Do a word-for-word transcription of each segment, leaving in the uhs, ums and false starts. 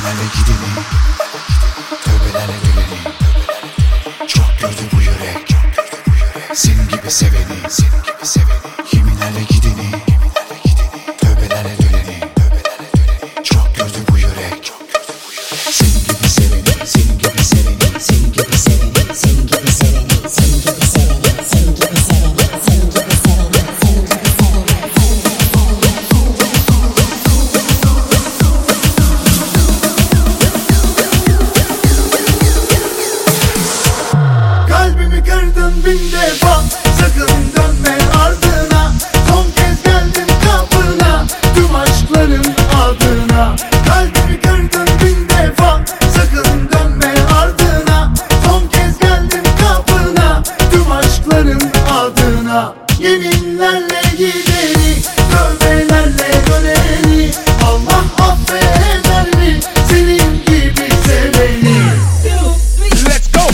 Kiminlerle gideni, tövbelerle döneni. Çok gördü bu yürek, senin gibi seveni, senin gibi seveni. Kiminlerle gideni, tövbelerle döneni. Çok gördü bu yürek, senin gibi seveni, senin gibi seveni, senin gibi seveni, senin gibi seveni, senin gibi seveni, senin gibi seveni, senin gibi seveni, senin gibi Kalbimi kırdın bin defa, sakın dönme ardına. Son kez geldim kapına, tüm aşkların adına. Kalbimi kırdın bin defa, sakın dönme ardına. Son kez geldim kapına, tüm aşkların adına. Yeminlerle gideni, tövbelerle döneni. Allah affeder mi senin gibi seveni? Let's go!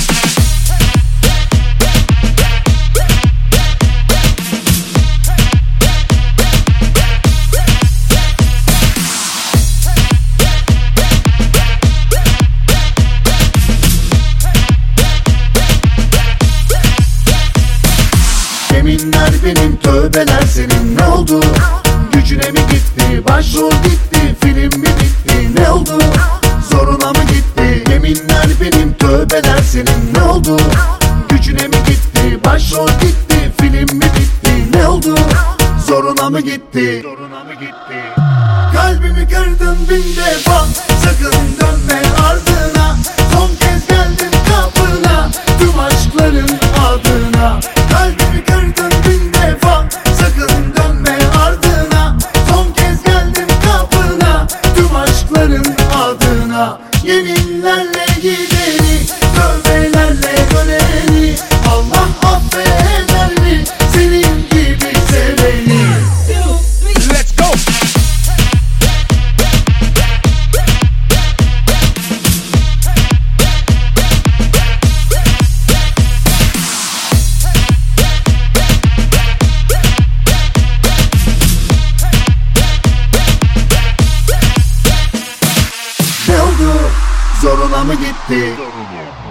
Yeminler benim, tövbeler senin. Ne oldu? Gücüne mi gitti? Başrol gitti, film mi bitti? Ne oldu? Zoruna mı gitti? Yeminler benim, tövbeler senin. Ne oldu? Gücüne mi gitti? Başrol gitti, film mi bitti? Ne oldu? Zoruna mı gitti? Zoruna mı gitti? Kalbimi kırdın bin defa, sakın dönme ardına. Son kez geldim kapına, tüm aşkların adına. Kalbimi kırdın bin defa, sakın dönme ardına. Son kez geldim kapına, tüm aşkların adına. Yeminlerle gideni, tövbelerle döneni. Allah affeder mi senin gibi seveni? Let's go! Ne oldu? Zoruna mı gitti?